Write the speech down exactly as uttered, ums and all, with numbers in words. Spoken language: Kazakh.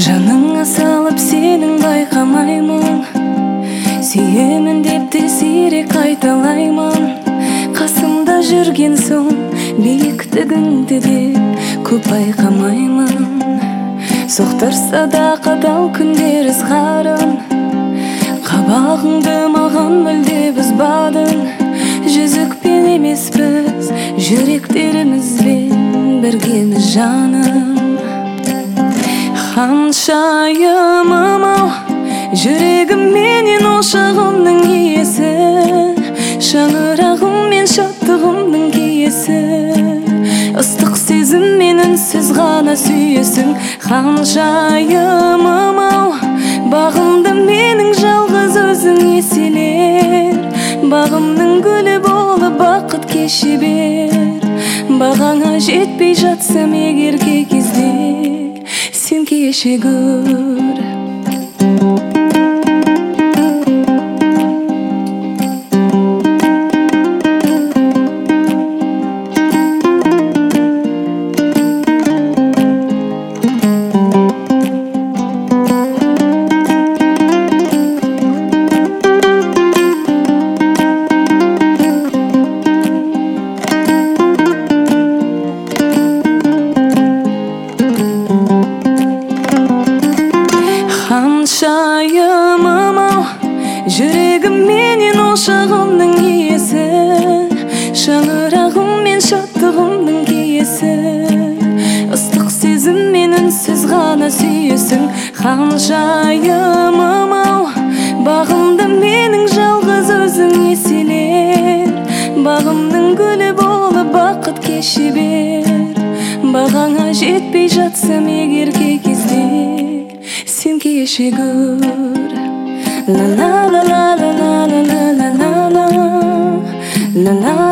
жаныңа салып сенің байқамаймын, сүйемін деп те сирек қайталаймын. Қасымда жүрген соң биіктігіңді де көп байқамаймын. Соқтырса да қатал күндер ызғарын, қабағыңды маған мүлде бұзбадың. Жүзікпен емес біз, жүректерімізбен біргеміз жаным. Ханшайымым ау, жүрегім менен ошағымның иесі, шаңырағым мен шаттығымның киесі. Ыстық сезім мен үнсіз ғана сүйесің. Ханшайымым ау, бағымды менің жалғыз өзің еселер. Бағымның гүлі болып бақыт кеше бер. Бағаңа жетпей жатсам егер кей кезде, сен кеше гөр. Ханшайымым ау, жүрегім менен ошағымның иесі, шаңырағым мен шаттығымның киесі. Ыстық сезім мен үнсіз ғана сүйесің. Ханшайымым ау, бағымды менің жалғыз өзің еселер. Бағымның гүлі болып бақыт кеше бер. Бағаңа жетпей жатсам егер кей кезде, сен кеше гөр. La la la la la la la la la la la la.